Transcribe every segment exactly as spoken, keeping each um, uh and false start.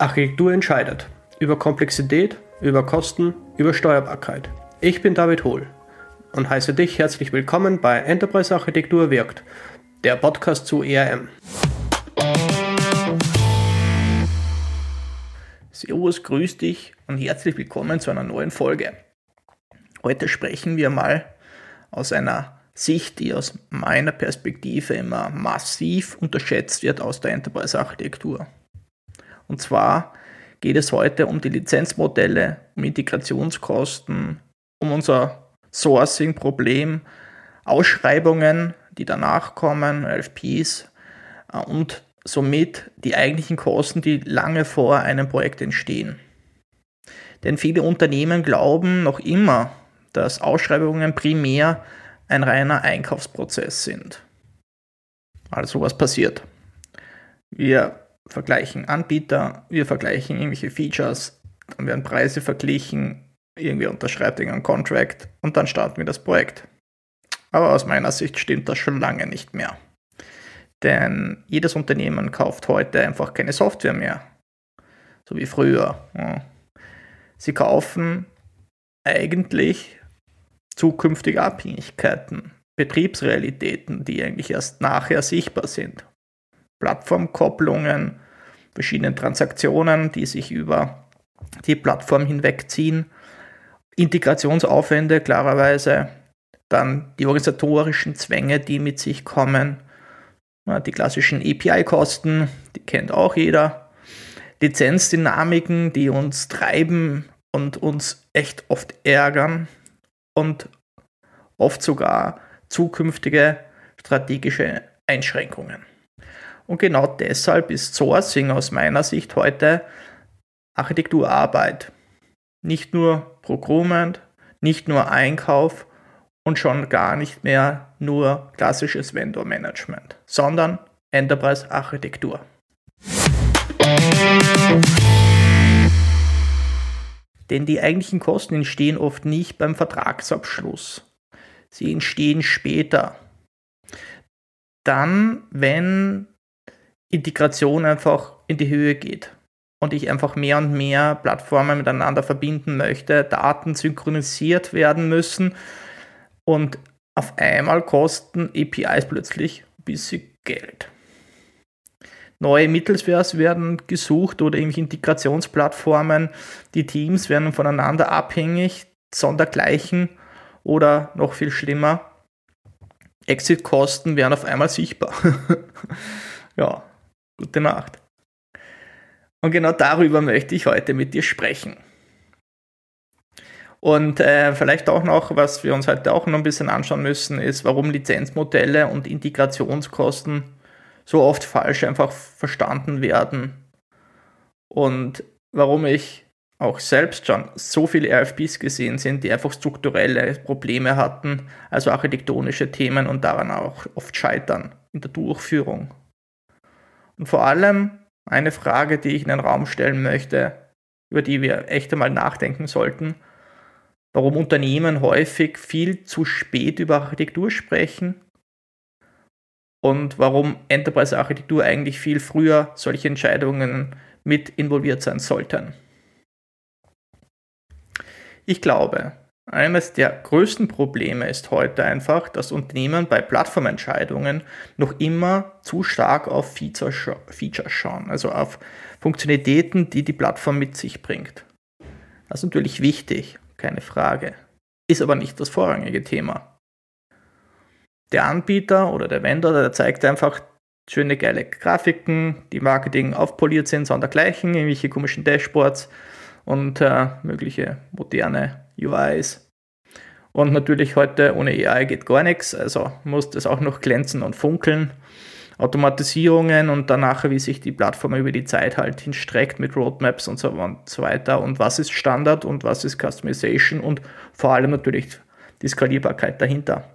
Architektur entscheidet. Über Komplexität, über Kosten, über Steuerbarkeit. Ich bin David Hohl und heiße dich herzlich willkommen bei Enterprise Architektur wirkt, der Podcast zu E R M. Servus, grüß dich und herzlich willkommen zu einer neuen Folge. Heute sprechen wir mal aus einer Sicht, die aus meiner Perspektive immer massiv unterschätzt wird aus der Enterprise Architektur. Und zwar geht es heute um die Lizenzmodelle, um Integrationskosten, um unser Sourcing-Problem, Ausschreibungen, die danach kommen, R F Ps und somit die eigentlichen Kosten, die lange vor einem Projekt entstehen. Denn viele Unternehmen glauben noch immer, dass Ausschreibungen primär ein reiner Einkaufsprozess sind. Also was passiert? Wir vergleichen Anbieter, wir vergleichen irgendwelche Features, dann werden Preise verglichen, irgendwie unterschreibt irgendein Contract und dann starten wir das Projekt. Aber aus meiner Sicht stimmt das schon lange nicht mehr. Denn jedes Unternehmen kauft heute einfach keine Software mehr, so wie früher. Sie kaufen eigentlich zukünftige Abhängigkeiten, Betriebsrealitäten, die eigentlich erst nachher sichtbar sind. Plattformkopplungen, verschiedene Transaktionen, die sich über die Plattform hinwegziehen, Integrationsaufwände klarerweise, dann die organisatorischen Zwänge, die mit sich kommen, die klassischen A P I-Kosten, die kennt auch jeder, Lizenzdynamiken, die uns treiben und uns echt oft ärgern und oft sogar zukünftige strategische Einschränkungen. Und genau deshalb ist Sourcing aus meiner Sicht heute Architekturarbeit. Nicht nur Procurement, nicht nur Einkauf und schon gar nicht mehr nur klassisches Vendor-Management, sondern Enterprise-Architektur. Denn die eigentlichen Kosten entstehen oft nicht beim Vertragsabschluss. Sie entstehen später. Dann, wenn Integration einfach in die Höhe geht und ich einfach mehr und mehr Plattformen miteinander verbinden möchte, Daten synchronisiert werden müssen und auf einmal kosten A P Is plötzlich ein bisschen Geld. Neue Mittelspares werden gesucht oder irgendwelche Integrationsplattformen, die Teams werden voneinander abhängig, sondergleichen oder noch viel schlimmer, Exit-Kosten werden auf einmal sichtbar. Ja, gute Nacht. Und genau darüber möchte ich heute mit dir sprechen. Und äh, vielleicht auch noch, was wir uns heute auch noch ein bisschen anschauen müssen, ist, warum Lizenzmodelle und Integrationskosten so oft falsch einfach verstanden werden. Und warum ich auch selbst schon so viele R F Ps gesehen sind, die einfach strukturelle Probleme hatten, also architektonische Themen und daran auch oft scheitern in der Durchführung. Und vor allem eine Frage, die ich in den Raum stellen möchte, über die wir echt einmal nachdenken sollten, warum Unternehmen häufig viel zu spät über Architektur sprechen und warum Enterprise-Architektur eigentlich viel früher solche Entscheidungen mit involviert sein sollten. Ich glaube, eines der größten Probleme ist heute einfach, dass Unternehmen bei Plattformentscheidungen noch immer zu stark auf Features schauen, also auf Funktionalitäten, die die Plattform mit sich bringt. Das ist natürlich wichtig, keine Frage, ist aber nicht das vorrangige Thema. Der Anbieter oder der Vendor, der zeigt einfach schöne, geile Grafiken, die Marketing aufpoliert sind, sondergleichen, irgendwelche komischen Dashboards und äh, mögliche moderne U Is. Und natürlich heute ohne A I geht gar nichts, also muss das auch noch glänzen und funkeln. Automatisierungen und danach, wie sich die Plattform über die Zeit halt hinstreckt mit Roadmaps und so, und so weiter. Und was ist Standard und was ist Customization und vor allem natürlich die Skalierbarkeit dahinter.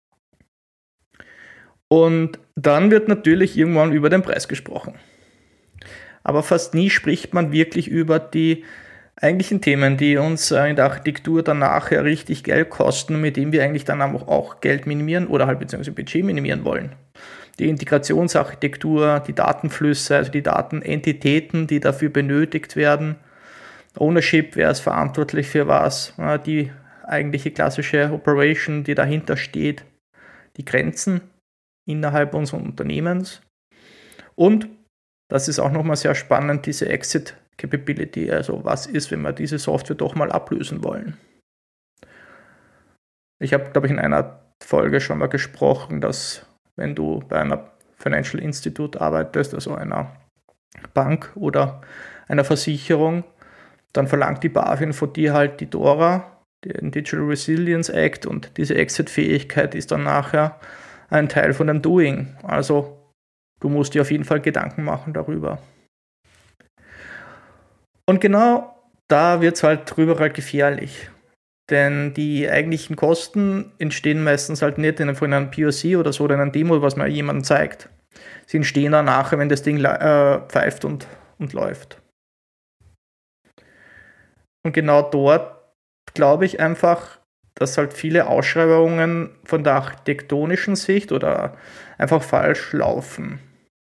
Und dann wird natürlich irgendwann über den Preis gesprochen. Aber fast nie spricht man wirklich über die eigentlichen Themen, die uns in der Architektur dann nachher richtig Geld kosten, mit denen wir eigentlich dann auch Geld minimieren oder halt beziehungsweise Budget minimieren wollen. die Integrationsarchitektur, die Datenflüsse, also die Datenentitäten, die dafür benötigt werden, Ownership, wer ist verantwortlich für was, die eigentliche klassische Operation, die dahinter steht, die Grenzen innerhalb unseres Unternehmens und, das ist auch nochmal sehr spannend, diese Exit Capability, also was ist, wenn wir diese Software doch mal ablösen wollen. Ich habe, glaube ich, in einer Folge schon mal gesprochen, dass wenn du bei einer Financial Institute arbeitest, also einer Bank oder einer Versicherung, dann verlangt die BaFin von dir halt die DORA, den Digital Resilience Act, und diese Exit-Fähigkeit ist dann nachher ein Teil von dem Doing. Also du musst dir auf jeden Fall Gedanken machen darüber. Und genau da wird es halt drüber halt gefährlich. Denn die eigentlichen Kosten entstehen meistens halt nicht in einem P O C oder so oder in einem Demo, was man jemandem zeigt. Sie entstehen dann nachher, wenn das Ding äh, pfeift und, und läuft. Und genau dort glaube ich einfach, dass halt viele Ausschreibungen von der architektonischen Sicht oder einfach falsch laufen.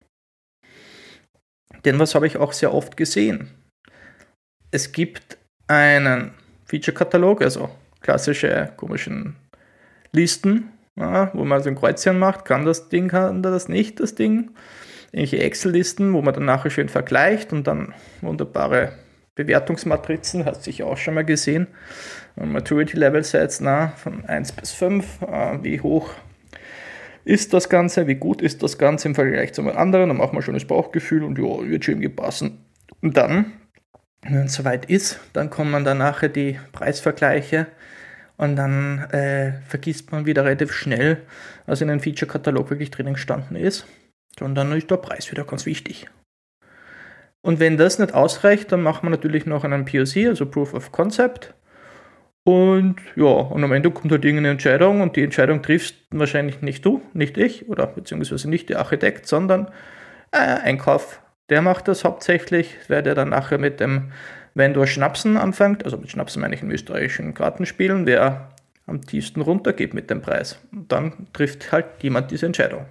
Denn was habe ich auch sehr oft gesehen? Es gibt einen Feature-Katalog, also klassische komischen Listen, ja, wo man so ein Kreuzchen macht, kann das Ding, kann das nicht, das Ding. Irgendwelche Excel-Listen, wo man dann nachher schön vergleicht und dann wunderbare Bewertungsmatrizen, hast du sicher auch schon mal gesehen. Maturity-Level-Sets, na, von eins bis fünf, äh, wie hoch ist das Ganze, wie gut ist das Ganze im Vergleich zu einem anderen, dann macht man schon das Bauchgefühl und ja, wird schon passen. Und dann, wenn es soweit ist, dann kommen dann nachher die Preisvergleiche und dann äh, vergisst man wieder relativ schnell, was in einem Feature-Katalog wirklich drinnen gestanden ist. Und dann ist der Preis wieder ganz wichtig. Und wenn das nicht ausreicht, dann macht man natürlich noch einen P O C, also Proof of Concept. Und ja, und am Ende kommt halt irgendeine Entscheidung und die Entscheidung triffst wahrscheinlich nicht du, nicht ich, oder beziehungsweise nicht der Architekt, sondern äh, Einkauf. Der macht das hauptsächlich, weil der dann nachher mit dem Vendor Schnapsen anfängt, also mit Schnapsen meine ich in österreichischen Kartenspielen, wer am tiefsten runtergeht mit dem Preis. Und dann trifft halt jemand diese Entscheidung.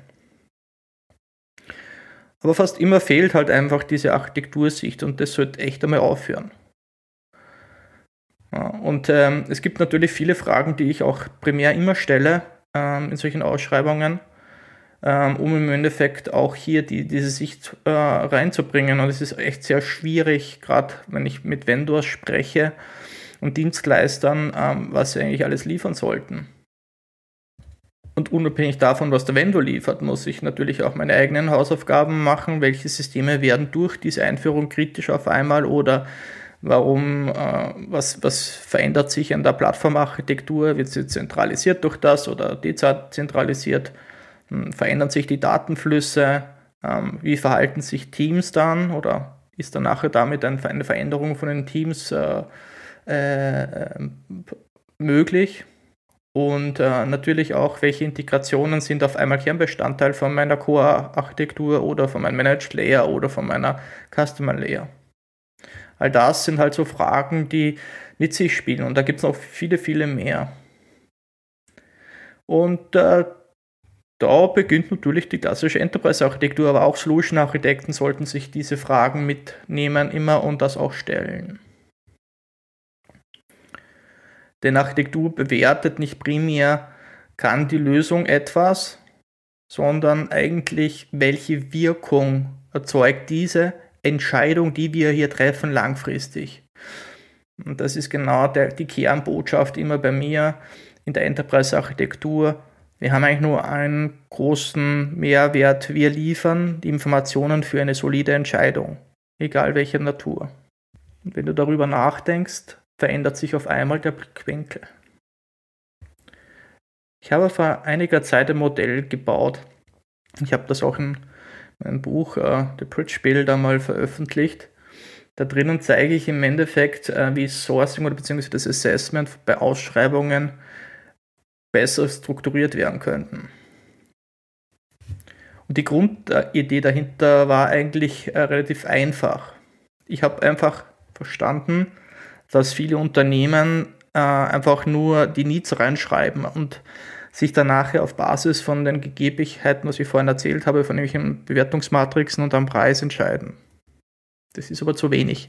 Aber fast immer fehlt halt einfach diese Architektursicht und das sollte echt einmal aufhören. Ja, und ähm, es gibt natürlich viele Fragen, die ich auch primär immer stelle ähm, in solchen Ausschreibungen, ähm, um im Endeffekt auch hier die, diese Sicht äh, reinzubringen. Und es ist echt sehr schwierig, gerade wenn ich mit Vendors spreche und Dienstleistern, ähm, was sie eigentlich alles liefern sollten. Und unabhängig davon, was der Vendor liefert, muss ich natürlich auch meine eigenen Hausaufgaben machen. Welche Systeme werden durch diese Einführung kritisch auf einmal oder warum, äh, was, was verändert sich an der Plattformarchitektur? Wird sie zentralisiert durch das oder dezentralisiert? Hm, verändern sich die Datenflüsse? Ähm, wie verhalten sich Teams dann? Oder ist dann nachher damit eine Veränderung von den Teams äh, äh, möglich? Und äh, natürlich auch, welche Integrationen sind auf einmal Kernbestandteil von meiner Core-Architektur oder von meinem Managed Layer oder von meiner Customer Layer. All das sind halt so Fragen, die mit sich spielen und da gibt es noch viele, viele mehr. Und äh, da beginnt natürlich die klassische Enterprise-Architektur, aber auch Solution-Architekten sollten sich diese Fragen mitnehmen immer und das auch stellen. Denn Architektur bewertet nicht primär, kann die Lösung etwas, sondern eigentlich, welche Wirkung erzeugt diese Entscheidung, die wir hier treffen, langfristig. Und das ist genau der, die Kernbotschaft immer bei mir in der Enterprise-Architektur. Wir haben eigentlich nur einen großen Mehrwert. Wir liefern die Informationen für eine solide Entscheidung, egal welcher Natur. Und wenn du darüber nachdenkst, verändert sich auf einmal der Blickwinkel. Ich habe vor einiger Zeit ein Modell gebaut. Ich habe das auch in meinem Buch äh, The Bridge Builder mal veröffentlicht. Da drinnen zeige ich im Endeffekt, äh, wie Sourcing oder beziehungsweise das Assessment bei Ausschreibungen besser strukturiert werden könnten. Und die Grundidee dahinter war eigentlich äh, relativ einfach. Ich habe einfach verstanden, dass viele Unternehmen äh, einfach nur die Needs reinschreiben und sich dann nachher auf Basis von den Gegebenheiten, was ich vorhin erzählt habe, von irgendwelchen Bewertungsmatrixen und am Preis entscheiden. Das ist aber zu wenig.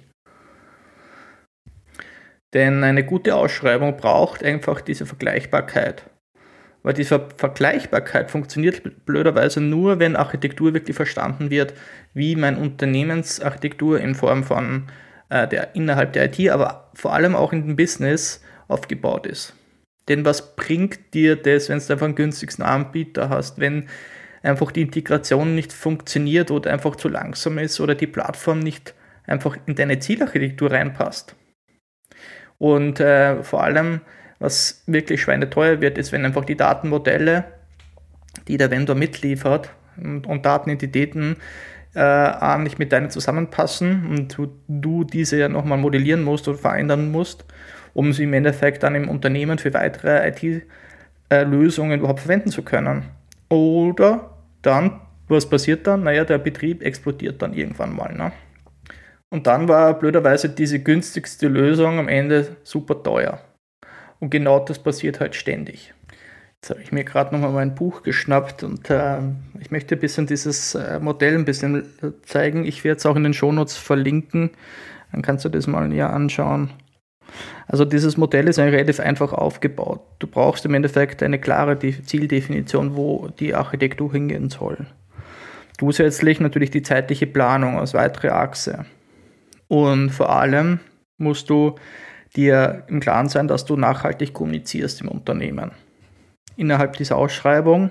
Denn eine gute Ausschreibung braucht einfach diese Vergleichbarkeit. Weil diese Vergleichbarkeit funktioniert blöderweise nur, wenn Architektur wirklich verstanden wird, wie meine Unternehmensarchitektur in Form von äh, der innerhalb der I T, aber vor allem auch in dem Business aufgebaut ist. Denn was bringt dir das, wenn du einfach einen günstigsten Anbieter hast, wenn einfach die Integration nicht funktioniert oder einfach zu langsam ist oder die Plattform nicht einfach in deine Zielarchitektur reinpasst? Und äh, vor allem, was wirklich schweineteuer wird, ist, wenn einfach die Datenmodelle, die der Vendor mitliefert und, und Datenentitäten äh, nicht mit deinen zusammenpassen und du, du diese ja nochmal modellieren musst oder verändern musst, um sie im Endeffekt dann im Unternehmen für weitere I T-Lösungen überhaupt verwenden zu können. Oder dann, was passiert dann? Naja, der Betrieb explodiert dann irgendwann mal. Ne? Und dann war blöderweise diese günstigste Lösung am Ende super teuer. Und genau das passiert halt ständig. Jetzt habe ich mir gerade nochmal mein Buch geschnappt und äh, ich möchte ein bisschen dieses äh, Modell ein bisschen zeigen. Ich werde es auch in den Shownotes verlinken. Dann kannst du das mal näher anschauen. Also dieses Modell ist eigentlich relativ einfach aufgebaut. Du brauchst im Endeffekt eine klare Zieldefinition, wo die Architektur hingehen soll. Zusätzlich natürlich die zeitliche Planung als weitere Achse. Und vor allem musst du dir im Klaren sein, dass du nachhaltig kommunizierst im Unternehmen. Innerhalb dieser Ausschreibung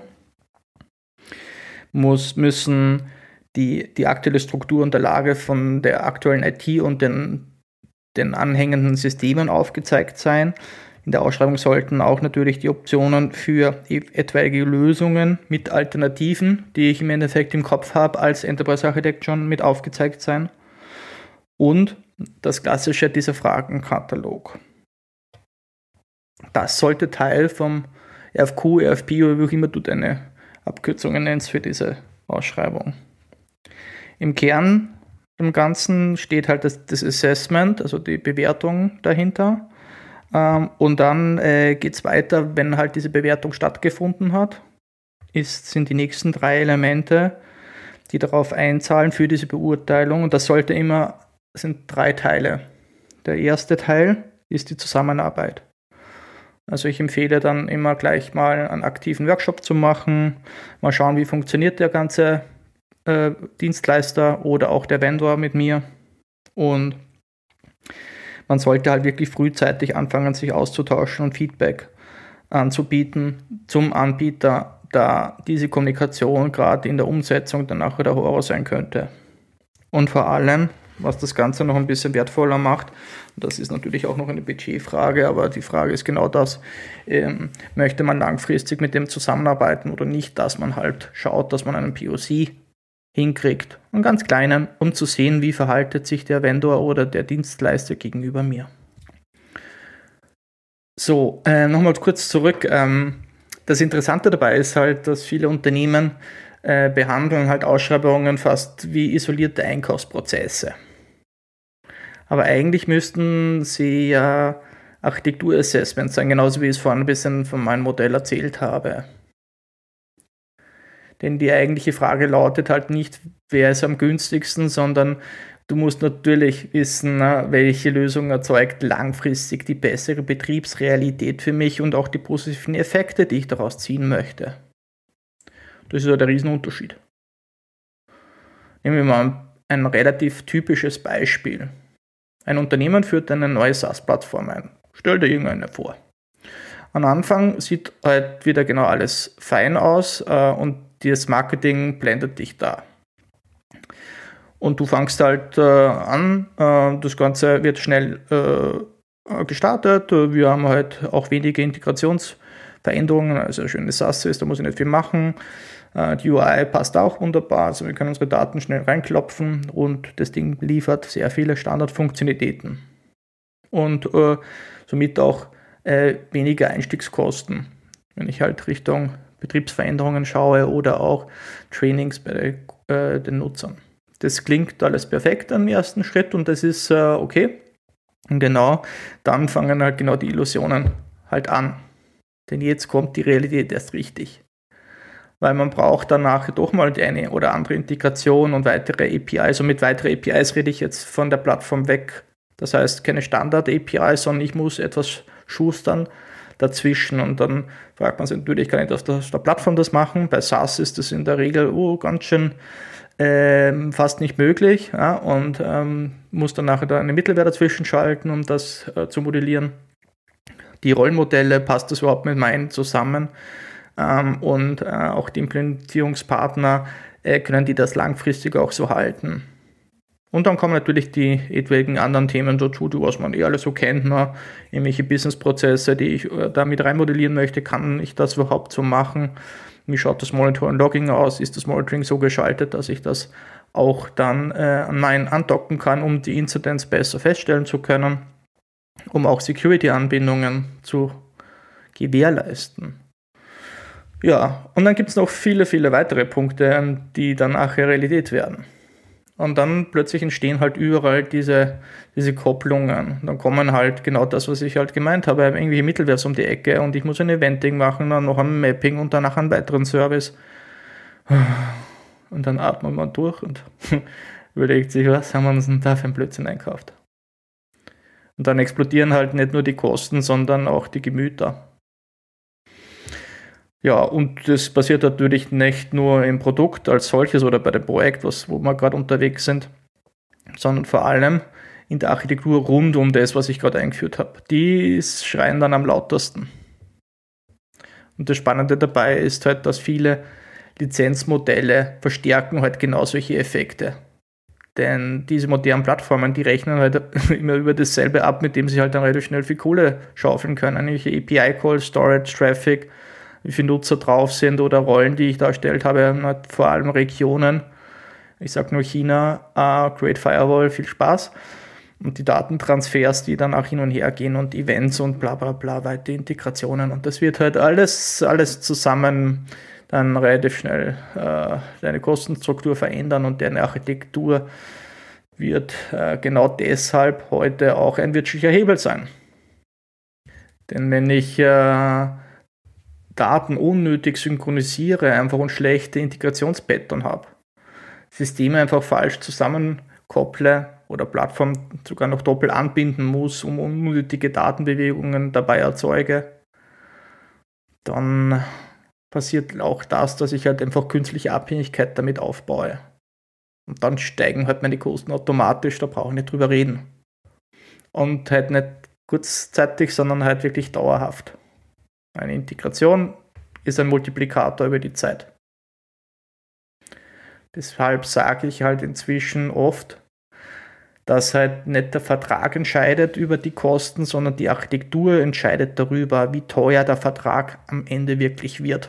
muss, müssen die, die aktuelle Struktur und der Lage von der aktuellen I T und den, den anhängenden Systemen aufgezeigt sein. In der Ausschreibung sollten auch natürlich die Optionen für etwaige Lösungen mit Alternativen, die ich im Endeffekt im Kopf habe, als Enterprise Architect schon mit aufgezeigt sein. Und das klassische, dieser Fragenkatalog. Das sollte Teil vom R F Q, R F P oder wie auch immer du deine Abkürzungen nennst für diese Ausschreibung. Im Kern im Ganzen steht halt das, das Assessment, also die Bewertung dahinter. Ähm, und dann äh, geht es weiter, wenn halt diese Bewertung stattgefunden hat, ist, sind die nächsten drei Elemente, die darauf einzahlen für diese Beurteilung. Und das sollte immer, das sind drei Teile. Der erste Teil ist die Zusammenarbeit. Also ich empfehle dann immer gleich mal einen aktiven Workshop zu machen, mal schauen, wie funktioniert der ganze äh, Dienstleister oder auch der Vendor mit mir. Und man sollte halt wirklich frühzeitig anfangen, sich auszutauschen und Feedback anzubieten zum Anbieter, da diese Kommunikation gerade in der Umsetzung dann nachher der Horror sein könnte. Und vor allem, was das Ganze noch ein bisschen wertvoller macht, und das ist natürlich auch noch eine Budgetfrage, aber die Frage ist genau das, ähm, möchte man langfristig mit dem zusammenarbeiten oder nicht, dass man halt schaut, dass man einen P O C hinkriegt, einen ganz kleinen, um zu sehen, wie verhaltet sich der Vendor oder der Dienstleister gegenüber mir. So, äh, nochmal kurz zurück. Ähm, das Interessante dabei ist halt, dass viele Unternehmen äh, behandeln halt Ausschreibungen fast wie isolierte Einkaufsprozesse. Aber eigentlich müssten sie ja Architekturassessments sein, genauso wie ich es vorhin ein bisschen von meinem Modell erzählt habe. Denn die eigentliche Frage lautet halt nicht, wer ist am günstigsten, sondern du musst natürlich wissen, welche Lösung erzeugt langfristig die bessere Betriebsrealität für mich und auch die positiven Effekte, die ich daraus ziehen möchte. Das ist ja der Riesenunterschied. Nehmen wir mal ein relativ typisches Beispiel. Ein Unternehmen führt eine neue SaaS-Plattform ein. Stell dir irgendeine vor. Am Anfang sieht halt wieder genau alles fein aus äh, und das Marketing blendet dich da. Und du fängst halt äh, an, äh, das Ganze wird schnell äh, gestartet. Wir haben halt auch wenige Integrationsveränderungen, also schöne SaaS ist, da muss ich nicht viel machen. Äh, die U I passt auch wunderbar, also wir können unsere Daten schnell reinklopfen und das Ding liefert sehr viele Standardfunktionalitäten. Und äh, somit auch äh, weniger Einstiegskosten, wenn ich halt Richtung Betriebsveränderungen schaue oder auch Trainings bei äh, den Nutzern. Das klingt alles perfekt am ersten Schritt und das ist äh, okay. Und genau dann fangen halt genau die Illusionen halt an. Denn jetzt kommt die Realität erst richtig. Weil man braucht danach doch mal die eine oder andere Integration und weitere A P Is. Und mit weiteren A P Is rede ich jetzt von der Plattform weg. Das heißt, keine Standard-A P Is, sondern ich muss etwas schustern dazwischen. Und dann fragt man sich natürlich, kann ich auf der, auf der Plattform das machen? Bei SaaS ist das in der Regel oh, ganz schön ähm, fast nicht möglich. Ja? Und ähm, muss dann nachher da eine Mittelware dazwischen schalten, um das äh, zu modellieren. Die Rollenmodelle, passt das überhaupt mit meinen zusammen? Ähm, und äh, auch die Implementierungspartner äh, können die das langfristig auch so halten. Und dann kommen natürlich die etwaigen anderen Themen dazu, die was man eh alles so kennt, ne? Irgendwelche Businessprozesse, die ich äh, da mit reinmodellieren möchte, kann ich das überhaupt so machen? Wie schaut das Monitoring Logging aus? Ist das Monitoring so geschaltet, dass ich das auch dann äh, an meinen andocken kann, um die Inzidenz besser feststellen zu können, um auch Security-Anbindungen zu gewährleisten? Ja, und dann gibt es noch viele, viele weitere Punkte, die dann nachher Realität werden. Und dann plötzlich entstehen halt überall diese, diese Kopplungen. Dann kommen halt genau das, was ich halt gemeint habe, irgendwelche Mittelwares um die Ecke und ich muss ein Eventing machen, dann noch ein Mapping und danach einen weiteren Service. Und dann atmet man durch und überlegt sich, was haben wir uns denn da für einen Blödsinn einkauft. Und dann explodieren halt nicht nur die Kosten, sondern auch die Gemüter. Ja, und das passiert natürlich nicht nur im Produkt als solches oder bei dem Projekt, was, wo wir gerade unterwegs sind, sondern vor allem in der Architektur rund um das, was ich gerade eingeführt habe. Die schreien dann am lautesten. Und das Spannende dabei ist halt, dass viele Lizenzmodelle verstärken halt genau solche Effekte. Denn diese modernen Plattformen, die rechnen halt immer über dasselbe ab, mit dem sie halt dann relativ schnell viel Kohle schaufeln können. Nämlich A P I-Calls, Storage, Traffic, wie viele Nutzer drauf sind oder Rollen, die ich dargestellt habe, vor allem Regionen. Ich sage nur China, uh, Great Firewall, viel Spaß. Und die Datentransfers, die dann auch hin und her gehen und Events und bla bla bla, weitere Integrationen. Und das wird halt alles, alles zusammen dann relativ schnell äh, deine Kostenstruktur verändern und deine Architektur wird äh, genau deshalb heute auch ein wirtschaftlicher Hebel sein. Denn wenn ich äh, Daten unnötig synchronisiere, einfach und schlechte Integrationspattern habe, Systeme einfach falsch zusammenkopple oder Plattform sogar noch doppelt anbinden muss, um unnötige Datenbewegungen dabei erzeuge, dann passiert auch das, dass ich halt einfach künstliche Abhängigkeit damit aufbaue. Und dann steigen halt meine Kosten automatisch, da brauche ich nicht drüber reden. Und halt nicht kurzzeitig, sondern halt wirklich dauerhaft. Eine Integration ist ein Multiplikator über die Zeit. Deshalb sage ich halt inzwischen oft, dass halt nicht der Vertrag entscheidet über die Kosten, sondern die Architektur entscheidet darüber, wie teuer der Vertrag am Ende wirklich wird.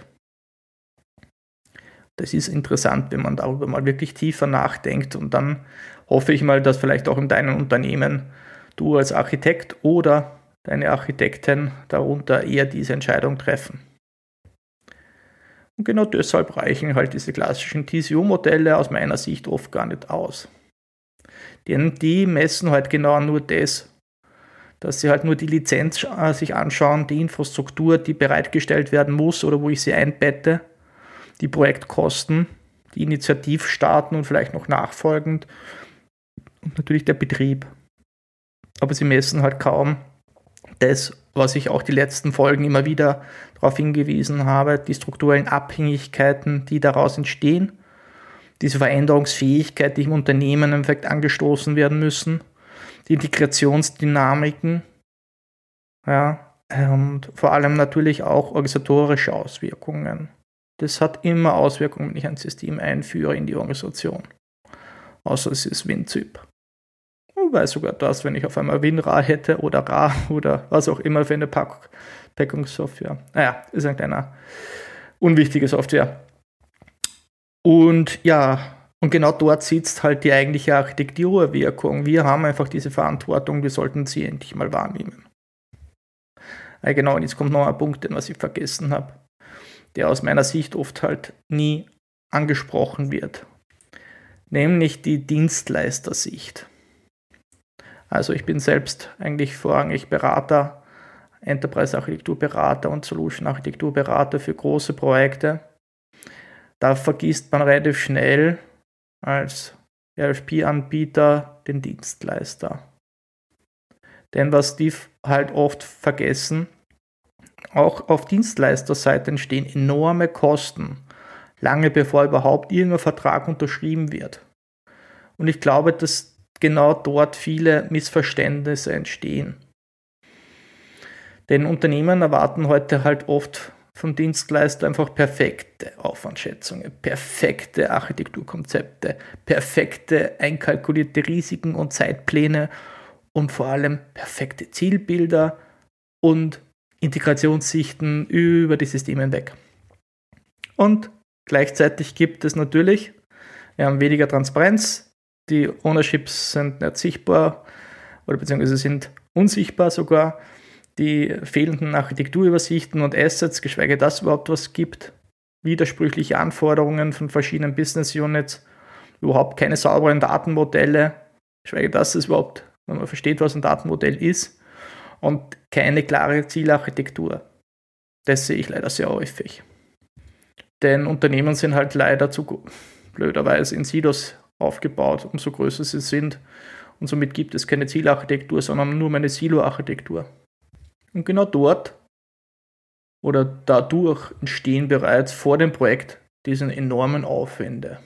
Das ist interessant, wenn man darüber mal wirklich tiefer nachdenkt und dann hoffe ich mal, dass vielleicht auch in deinem Unternehmen du als Architekt oder deine Architekten darunter eher diese Entscheidung treffen. Und genau deshalb reichen halt diese klassischen T C O-Modelle aus meiner Sicht oft gar nicht aus. Denn die messen halt genau nur das, dass sie halt nur die Lizenz äh, sich anschauen, die Infrastruktur, die bereitgestellt werden muss oder wo ich sie einbette, die Projektkosten, die Initiativstarten und vielleicht noch nachfolgend und natürlich der Betrieb. Aber sie messen halt kaum das, was ich auch die letzten Folgen immer wieder darauf hingewiesen habe, die strukturellen Abhängigkeiten, die daraus entstehen, diese Veränderungsfähigkeit, die im Unternehmen im Endeffekt angestoßen werden müssen, die Integrationsdynamiken, ja, und vor allem natürlich auch organisatorische Auswirkungen. Das hat immer Auswirkungen, wenn ich ein System einführe in die Organisation. Außer es ist WinZip. Wobei sogar das, wenn ich auf einmal WinRAR hätte oder RAR oder was auch immer für eine Pack- Packungssoftware. Naja, ist ein kleiner unwichtige Software. Und ja, und genau dort sitzt halt die eigentliche Architekturwirkung. Wir haben einfach diese Verantwortung, wir sollten sie endlich mal wahrnehmen. Ja, genau, und jetzt kommt noch ein Punkt, den was ich vergessen habe, der aus meiner Sicht oft halt nie angesprochen wird. Nämlich die Dienstleistersicht. Also ich bin selbst eigentlich vorrangig Berater Enterprise-Architekturberater und Solution-Architekturberater für große Projekte. Da vergisst man relativ schnell als R F P-Anbieter den Dienstleister. Denn was die halt oft vergessen, auch auf Dienstleisterseite entstehen enorme Kosten, lange bevor überhaupt irgendein Vertrag unterschrieben wird. Und ich glaube, dass genau dort viele Missverständnisse entstehen. Denn Unternehmen erwarten heute halt oft von Dienstleistern einfach perfekte Aufwandschätzungen, perfekte Architekturkonzepte, perfekte einkalkulierte Risiken und Zeitpläne und vor allem perfekte Zielbilder und Integrationssichten über die Systeme hinweg. Und gleichzeitig gibt es natürlich, wir haben weniger Transparenz, die Ownerships sind nicht sichtbar oder beziehungsweise sind unsichtbar sogar, die fehlenden Architekturübersichten und Assets, geschweige dass es überhaupt was gibt, widersprüchliche Anforderungen von verschiedenen Business Units, überhaupt keine sauberen Datenmodelle, geschweige dass es überhaupt, wenn man versteht, was ein Datenmodell ist, und keine klare Zielarchitektur. Das sehe ich leider sehr häufig. Denn Unternehmen sind halt leider zu blöderweise in Silos aufgebaut, umso größer sie sind. Und somit gibt es keine Zielarchitektur, sondern nur eine Silo-Architektur. Und genau dort oder dadurch entstehen bereits vor dem Projekt diese enormen Aufwände.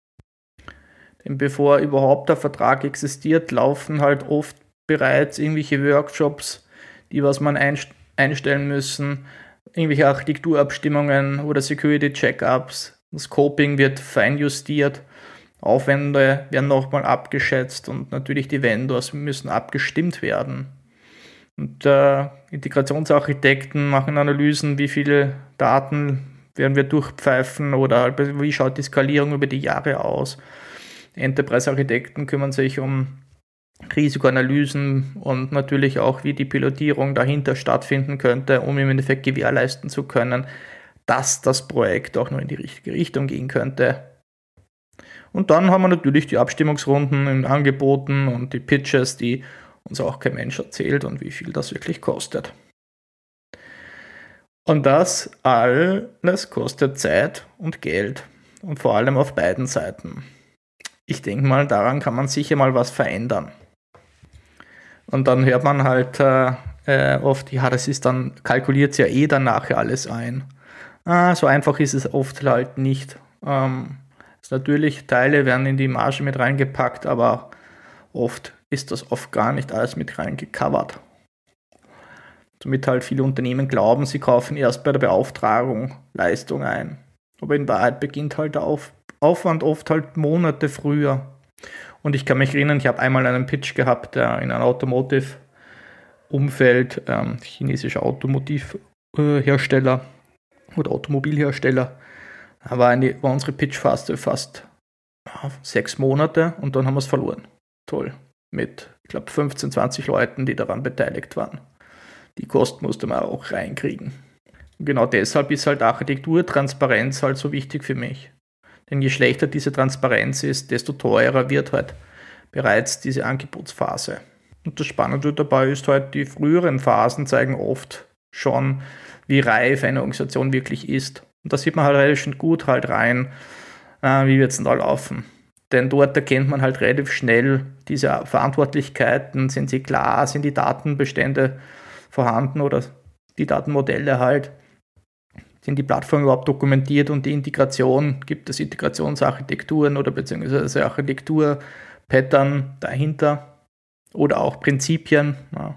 Denn bevor überhaupt der Vertrag existiert, laufen halt oft bereits irgendwelche Workshops, die was man einstellen müssen, irgendwelche Architekturabstimmungen oder Security-Checkups. Das Scoping wird feinjustiert, Aufwände werden nochmal abgeschätzt und natürlich die Vendors müssen abgestimmt werden. Und äh, Integrationsarchitekten machen Analysen, wie viele Daten werden wir durchpfeifen oder halt, wie schaut die Skalierung über die Jahre aus. Enterprise-Architekten kümmern sich um Risikoanalysen und natürlich auch, wie die Pilotierung dahinter stattfinden könnte, um im Endeffekt gewährleisten zu können, dass das Projekt auch nur in die richtige Richtung gehen könnte. Und dann haben wir natürlich die Abstimmungsrunden in Angeboten und die Pitches, die uns auch kein Mensch erzählt und wie viel das wirklich kostet. Und das alles kostet Zeit und Geld und vor allem auf beiden Seiten. Ich denke mal, daran kann man sicher mal was verändern. Und dann hört man halt äh, oft, ja, das ist dann, kalkuliert es ja eh dann nachher alles ein. Ah, so einfach ist es oft halt nicht. Ähm, ist natürlich, Teile werden in die Marge mit reingepackt, aber oft ist das oft gar nicht alles mit reingecovert. Somit halt viele Unternehmen glauben, sie kaufen erst bei der Beauftragung Leistung ein. Aber in Wahrheit beginnt halt der Auf- Aufwand oft halt Monate früher. Und ich kann mich erinnern, ich habe einmal einen Pitch gehabt, der in einem Automotive-Umfeld, ähm, chinesischer Automotivhersteller oder Automobilhersteller, da war, eine, war unsere Pitchphase fast ja, sechs Monate und dann haben wir es verloren. Toll. Mit, ich glaube, fünfzehn, zwanzig Leuten, die daran beteiligt waren. Die Kosten musste man auch reinkriegen. Und genau deshalb ist halt Architekturtransparenz halt so wichtig für mich. Denn je schlechter diese Transparenz ist, desto teurer wird halt bereits diese Angebotsphase. Und das Spannende dabei ist halt, die früheren Phasen zeigen oft schon, wie reif eine Organisation wirklich ist. Und da sieht man halt relativ gut halt rein, äh, wie wird es denn da laufen. Denn dort erkennt man halt relativ schnell diese Verantwortlichkeiten, sind sie klar, sind die Datenbestände vorhanden oder die Datenmodelle halt, sind die Plattformen überhaupt dokumentiert und die Integration, gibt es Integrationsarchitekturen oder beziehungsweise Architektur-Pattern dahinter oder auch Prinzipien. Ja.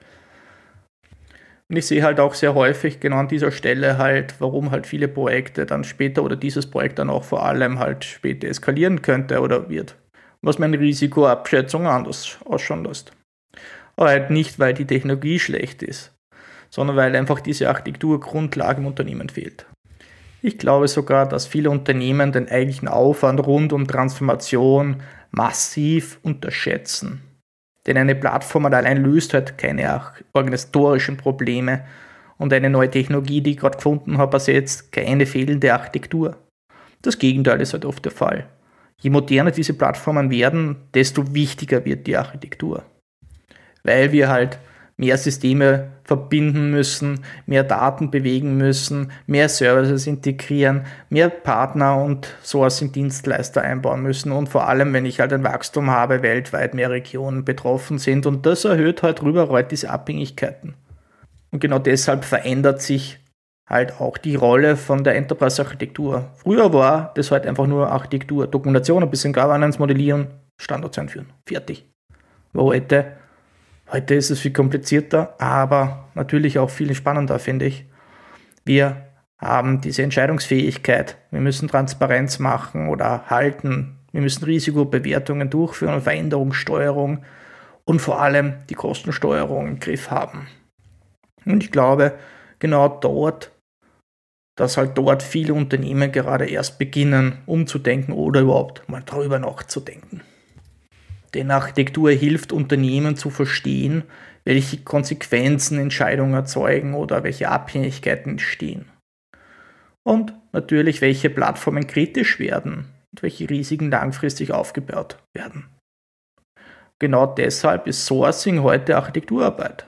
Und ich sehe halt auch sehr häufig genau an dieser Stelle halt, warum halt viele Projekte dann später oder dieses Projekt dann auch vor allem halt später eskalieren könnte oder wird. Was meine Risikoabschätzung anders ausschauen lässt. Aber halt nicht, weil die Technologie schlecht ist, sondern weil einfach diese Architekturgrundlage im Unternehmen fehlt. Ich glaube sogar, dass viele Unternehmen den eigentlichen Aufwand rund um Transformation massiv unterschätzen. Denn eine Plattform allein löst halt keine organisatorischen Probleme und eine neue Technologie, die ich gerade gefunden habe, ersetzt keine fehlende Architektur. Das Gegenteil ist halt oft der Fall. Je moderner diese Plattformen werden, desto wichtiger wird die Architektur. Weil wir halt mehr Systeme verbinden müssen, mehr Daten bewegen müssen, mehr Services integrieren, mehr Partner und Sourcing-Dienstleister einbauen müssen und vor allem, wenn ich halt ein Wachstum habe, weltweit mehr Regionen betroffen sind und das erhöht halt rüber halt diese Abhängigkeiten. Und genau deshalb verändert sich halt auch die Rolle von der Enterprise-Architektur. Früher war das halt einfach nur Architektur, Dokumentation, ein bisschen Governance, Modellieren, Standards einführen. Fertig. Aber heute, heute ist es viel komplizierter, aber natürlich auch viel spannender, finde ich. Wir haben diese Entscheidungsfähigkeit. Wir müssen Transparenz machen oder halten. Wir müssen Risikobewertungen durchführen und Veränderungssteuerung und vor allem die Kostensteuerung im Griff haben. Und ich glaube, genau dort, dass halt dort viele Unternehmen gerade erst beginnen, umzudenken oder überhaupt mal darüber nachzudenken. Denn Architektur hilft Unternehmen zu verstehen, welche Konsequenzen Entscheidungen erzeugen oder welche Abhängigkeiten entstehen. Und natürlich, welche Plattformen kritisch werden und welche Risiken langfristig aufgebaut werden. Genau deshalb ist Sourcing heute Architekturarbeit.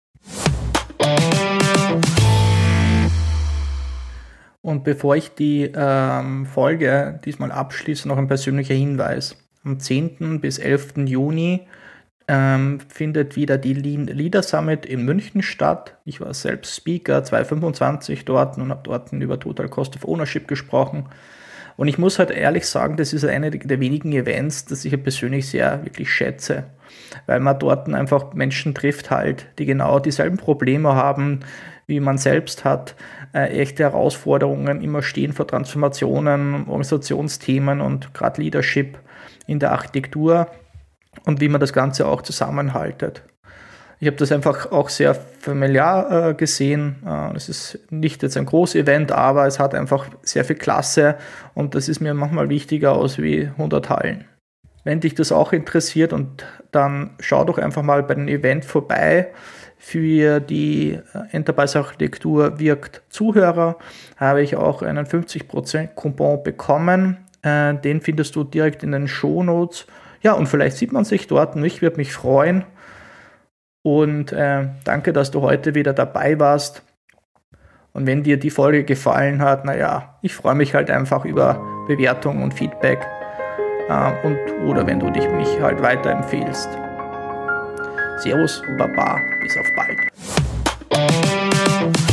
Und bevor ich die ähm, Folge diesmal abschließe, noch ein persönlicher Hinweis. Am zehnten bis elften Juni ähm, findet wieder die Lean Leader Summit in München statt. Ich war selbst Speaker zweitausendfünfundzwanzig dort und habe dort über Total Cost of Ownership gesprochen. Und ich muss halt ehrlich sagen, das ist eine der wenigen Events, das ich persönlich sehr wirklich schätze, weil man dort einfach Menschen trifft halt, die genau dieselben Probleme haben, wie man selbst hat, äh, echte Herausforderungen immer stehen vor Transformationen, Organisationsthemen und gerade Leadership in der Architektur und wie man das Ganze auch zusammenhaltet. Ich habe das einfach auch sehr familiar äh, gesehen. Äh, es ist nicht jetzt ein großes Event, aber es hat einfach sehr viel Klasse und das ist mir manchmal wichtiger aus wie hundert Hallen. Wenn dich das auch interessiert, und dann schau doch einfach mal bei dem Event vorbei. Für die Enterprise-Architektur wirkt Zuhörer habe ich auch einen fünfzig Prozent Coupon bekommen. Äh, den findest du direkt in den Shownotes. Ja, und vielleicht sieht man sich dort und ich würde mich freuen. Und äh, danke, dass du heute wieder dabei warst. Und wenn dir die Folge gefallen hat, naja, ich freue mich halt einfach über Bewertung und Feedback. Äh, und, oder wenn du dich mich halt weiterempfehlst. Servus, Baba, bis auf bald.